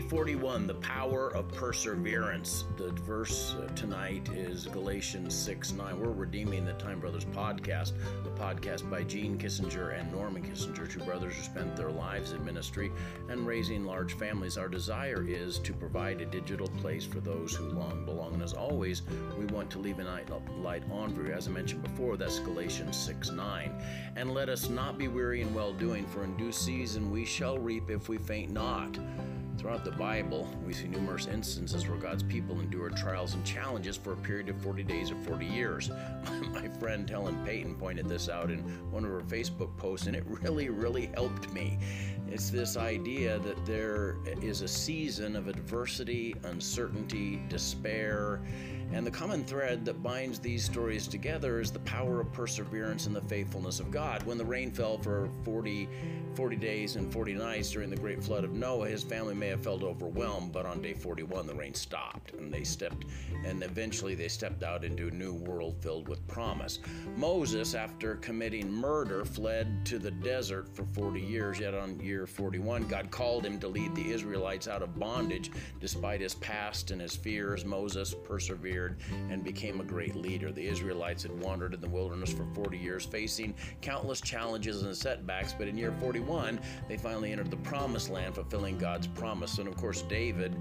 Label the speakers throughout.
Speaker 1: 41, the power of perseverance. The verse tonight is Galatians 6:9. We're redeeming the Time Brothers podcast, the podcast by Gene Kissinger and Norman Kissinger, two brothers who spent their lives in ministry and raising large families. Our desire is to provide a digital place for those who long belong. And as always, we want to leave a light on for you. As I mentioned before, that's Galatians 6:9. And let us not be weary in well-doing, for in due season we shall reap if we faint not. Throughout the Bible, we see numerous instances where God's people endured trials and challenges for a period of 40 days or 40 years. My friend Helen Payton pointed this out in one of her Facebook posts, and it really helped me. It's this idea that there is a season of adversity, uncertainty, despair, and the common thread that binds these stories together is the power of perseverance and the faithfulness of God. When the rain fell for 40 days and 40 nights during the great flood of Noah, his family may have felt overwhelmed, but on day 41 the rain stopped, and eventually they stepped out into a new world filled with promise. Moses, after committing murder, fled to the desert for 40 years, yet on year 41, God called him to lead the Israelites out of bondage. Despite his past and his fears, Moses persevered and became a great leader. The Israelites had wandered in the wilderness for 40 years, facing countless challenges and setbacks, but in year 41, they finally entered the promised land, fulfilling God's promise. And of course, David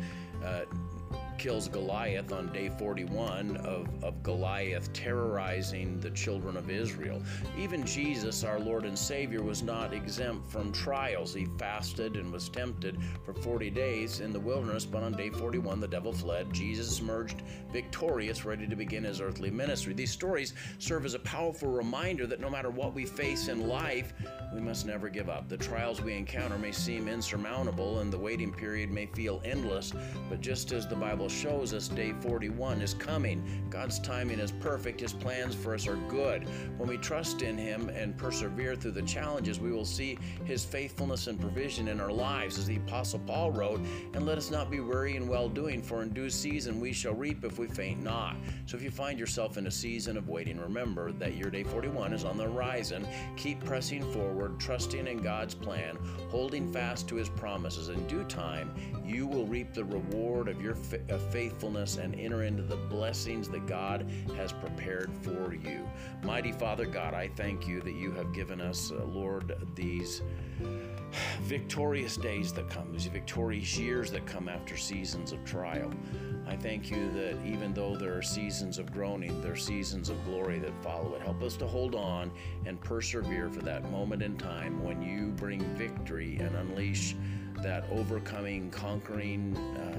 Speaker 1: kills Goliath on day 41 of Goliath terrorizing the children of Israel. Even Jesus, our Lord and Savior, was not exempt from trials. He fasted and was tempted for 40 days in the wilderness, but on day 41 the devil fled. Jesus emerged victorious, ready to begin his earthly ministry. These stories serve as a powerful reminder that no matter what we face in life, we must never give up. The trials we encounter may seem insurmountable and the waiting period may feel endless, but just as the Bible shows us, day 41 is coming. God's timing is perfect. His plans for us are good. When we trust in Him and persevere through the challenges, we will see His faithfulness and provision in our lives. As the Apostle Paul wrote, "And let us not be weary in well-doing, for in due season we shall reap if we faint not." So if you find yourself in a season of waiting, remember that your day 41 is on the horizon. Keep pressing forward, trusting in God's plan, holding fast to His promises. In due time, you will reap the reward of your faithfulness and enter into the blessings that God has prepared for you. Mighty Father God, I thank you that you have given us, Lord, these victorious days that come, these victorious years that come after seasons of trial. I thank you that even though there are seasons of groaning, there are seasons of glory that follow it. Help us to hold on and persevere for that moment in time when you bring victory and unleash that overcoming, conquering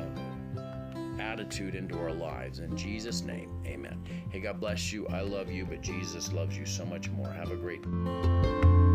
Speaker 1: attitude into our lives. In Jesus' name, amen. Hey, God bless you. I love you, but Jesus loves you so much more. Have a great